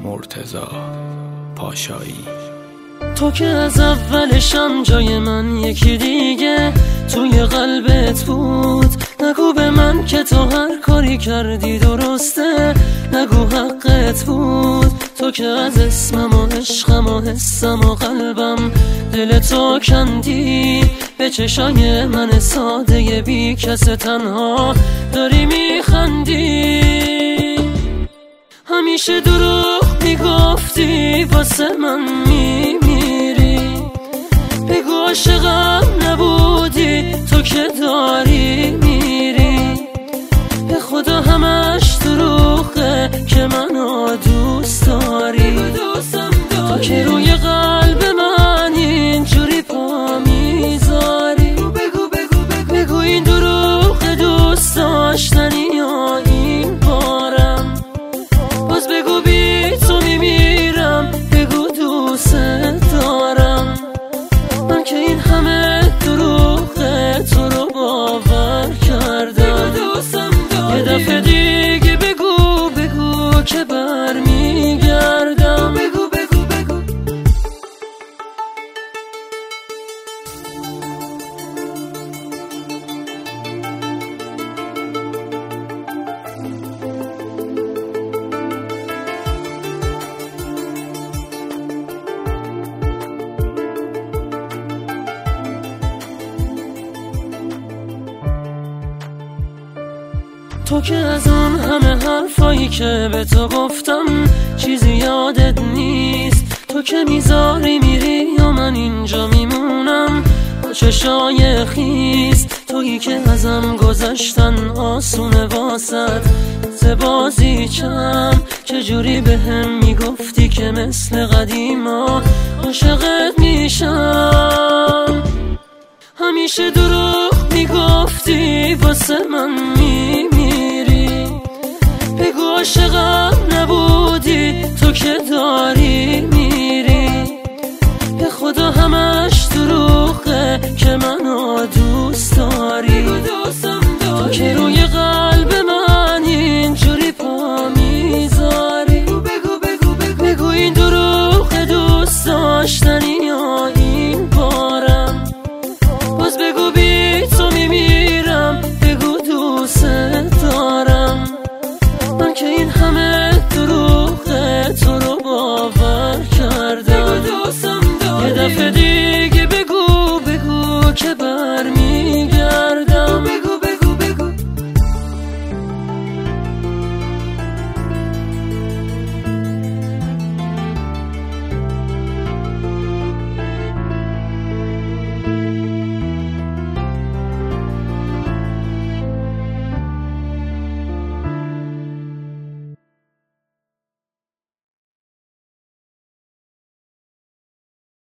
مرتضی پاشایی. تو که از اولشم جای من یکی دیگه توی قلبت بود، نگو به من که تو هر کاری کردی درسته، نگو حقت بود. تو که از اسمم و عشقم و حسم و قلبم دل تو کندی، به چشای من ساده بی کس تنها داری میخندی. همیشه دروغ میگفتی واسه من میمیری، بگو عاشقم نبودی تو که داری میری. به خدا همش دروغه که منو دوست داری، تو که روی قلب من اینجوری پا میذاری. بگو این دروغ دوست داشتنی یا این بارم، باز بگو بی تو میمیرم، بگو دوست دارم. من که این همه دروغه تو رو باور کردم، یه دفعه دیگه بگو که برمیگردم. تو که از اون همه حرفایی که به تو گفتم چیزی یادت نیست. تو که میذاری میری یا من اینجا میمونم با چشای خیس. تویی که ازم گذشتن آسونه واسد زبازی چم، چجوری به هم میگفتی که مثل قدیما عاشقت میشم. همیشه دروغ میگفتی واسه من میمیری، بگو عاشقم نبود